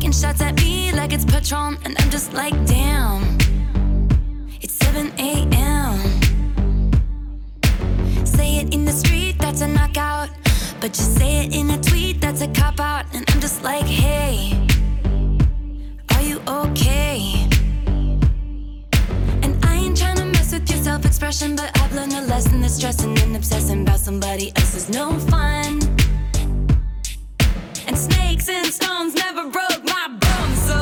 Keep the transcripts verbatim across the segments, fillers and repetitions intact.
taking shots at me like it's Patron, and I'm just like, damn, it's seven a.m. Say it in the street, that's a knockout, but just say it in a tweet, that's a cop-out. And I'm just like, hey, are you okay? And I ain't tryna mess with your self-expression, but I've learned a lesson that stressing and obsessing about somebody else is no fun. And snakes and stones never broke my bones, so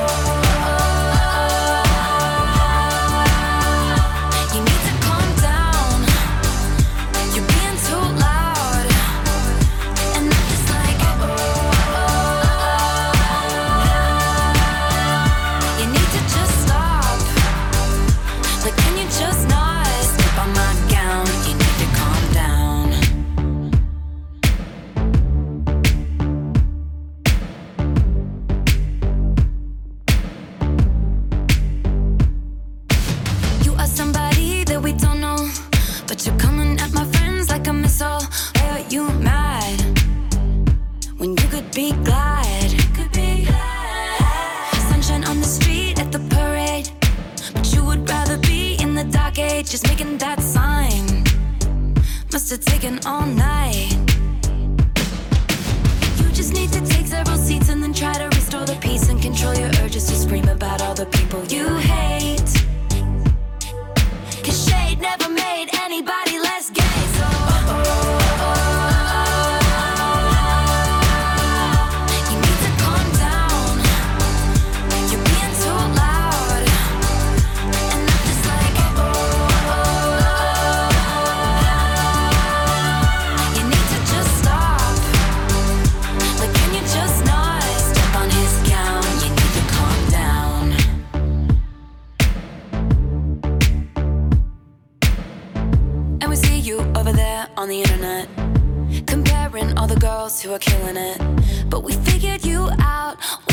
you need to calm down. You're being too loud. And I'm just like, you need to just stop. Like, can you just not step on my gown? You need to calm down. Somebody that we don't know, but you're coming at my friends like a missile. Why are you mad when you could be glad? You could be glad. Sunshine on the street at the parade, but you would rather be in the dark age. Just making that sign must have taken all night. You just need to take several seats and then try to restore the peace and control your urges to scream about all the people you hate. Cause shade never made anybody less gay, so you need to calm down. You're being too loud. And I'm just like, you need to just stop. Like, can you just not step on his gown? You need to calm down. And we see you over there on the internet, comparing all the girls who are killing it. But we figured you out